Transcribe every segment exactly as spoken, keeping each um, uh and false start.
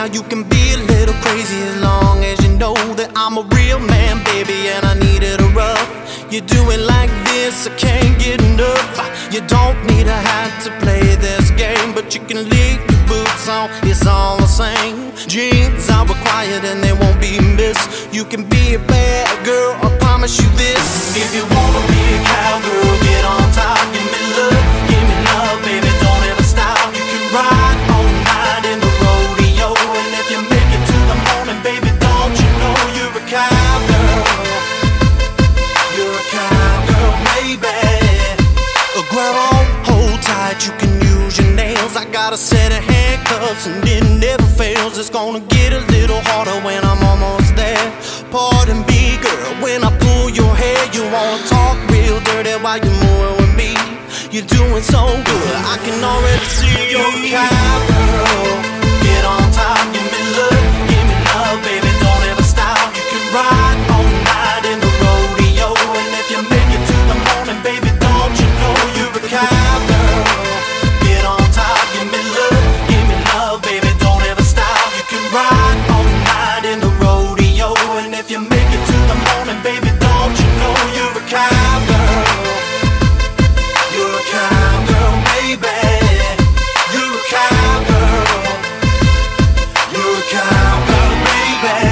Now you can be a little crazy as long as you know that I'm a real man, baby, and I need it rough. You do it like this, I can't get enough. You don't need a hat to play this game, but you can leave your boots on, it's all the same. Jeans are required and they won't be missed. You can be a bad girl, I promise you this. If you wanna be a cowgirl, get on top, give me love, give me love, baby, don't ever stop. You can ride all night in the rodeo, and if you make it to the morning, baby, don't you know you're a cowgirl? You're a cowgirl, baby. Grab on, hold tight, you can use your nails. I got a set of handcuffs and it never fails. It's gonna get a little harder when I'm almost there. Pardon me, girl, when I pull your hair. You wanna talk real dirty while you're moving with me. You're doing so good, I can already see you're a cowgirl. Get on top, give me love, give me love, baby, don't ever stop. You can ride all night in the rodeo, and if you make it to the morning, baby, don't you know you're a cowgirl? Get on top, give me love, give me love, baby, don't ever stop. You can ride all night in the rodeo, and if you make it to the morning, baby, don't you know you're a cowgirl? You're a cowgirl, baby. You're a cowgirl. You're a cowgirl, baby.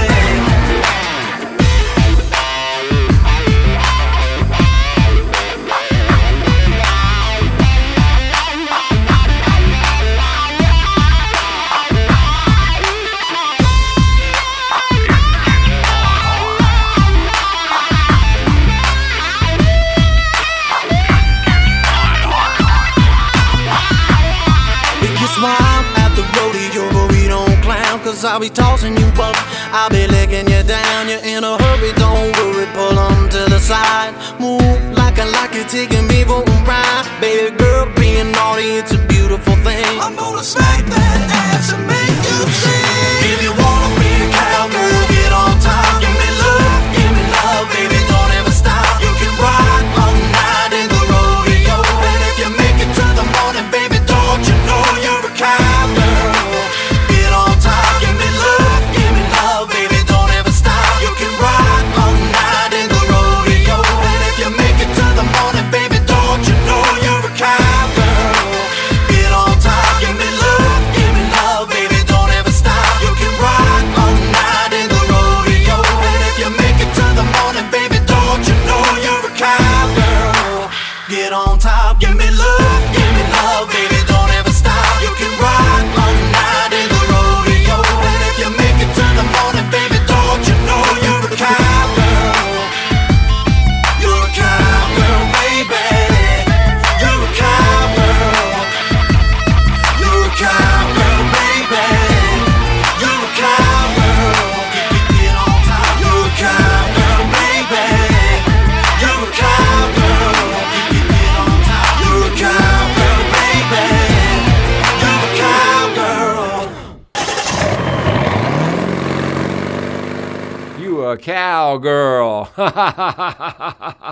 Why I'm at the rodeo, but we don't clown. Cause I'll be tossing you up, I'll be licking you down. You're in a hurry, don't worry, pull them to the side. Move like I like it, taking me for a ride. Baby girl, being naughty, it's a beautiful thing. I'm gonna smack that ass and make you sing. If you wanna be a cowgirl, get on top. Give me love, give me love, baby, don't ever stop. You can ride all night in the rodeo, and if you make it to the morning, baby, don't you know you're a cowgirl? Get on top, give me love, give me love, baby, don't ever stop. You can ride all night in the rodeo, and if you make it to the morning, baby, don't you know you're a cowgirl? Get on top, give me love, give me love, baby, don't ever stop. You can ride all night in the rodeo, and if you make it to the morning, baby, don't you know you're a cowgirl? Get on top, give me love, give me love, baby, don't ever stop. You can ride all night in the rodeo, and if you make it to the morning, baby, don't you know you're a cowgirl? You're a cowgirl, baby. You're a cowgirl. You're a cowgirl, baby. You're a cowgirl. Get on top. You're a cowgirl, baby. You're a cowgirl. Get on top. You're a cowgirl, baby. You're a cowgirl. You a cowgirl.